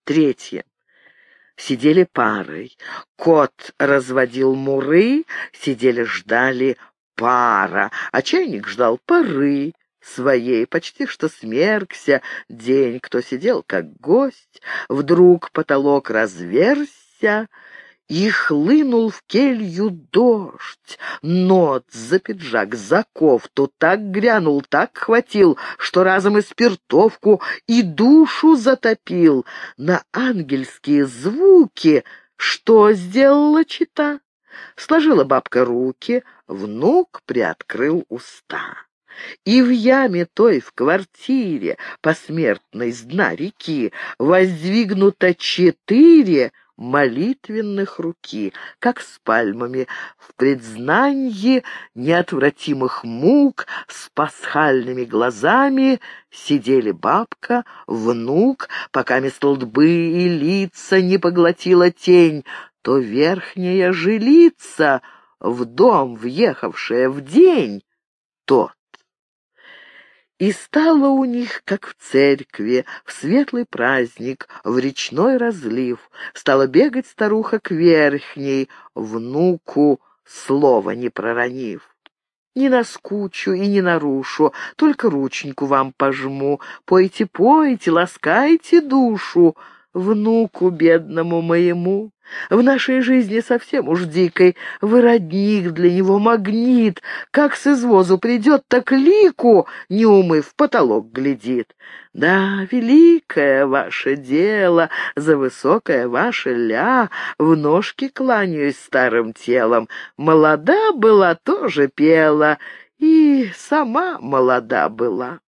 Третье. Сидели парой. Кот разводил муры, сидели ждали пара, а чайник ждал поры своей. Почти что смеркся день, кто сидел как гость. Вдруг потолок разверзся, и хлынул в келью дождь. Нот за пиджак, за кофту так грянул, так хватил, что разом и спиртовку, и душу затопил. На ангельские звуки что сделала чета? Сложила бабка руки, внук приоткрыл уста. И в яме той, в квартире посмертной с дна реки, воздвигнуто 4 молитвенных руки, как с пальмами, в предзнанье неотвратимых мук, с пасхальными глазами сидели бабка, внук, пока столбы и лица не поглотила тень, то верхняя жилица, в дом въехавшая в день, тот. И стало у них, как в церкви, в светлый праздник, в речной разлив. Стала бегать старуха к верхней, внуку слова не проронив. Не наскучу и не нарушу, только рученьку вам пожму. Пойте, пойте, ласкайте душу внуку бедному моему. В нашей жизни совсем уж дикой вы родник, для него магнит. Как с извозу придет, так лику, не умыв, в потолок глядит. Да, великое ваше дело, за высокое ваше ля, в ножки кланяюсь старым телом. Молода была, тоже пела, и сама молода была.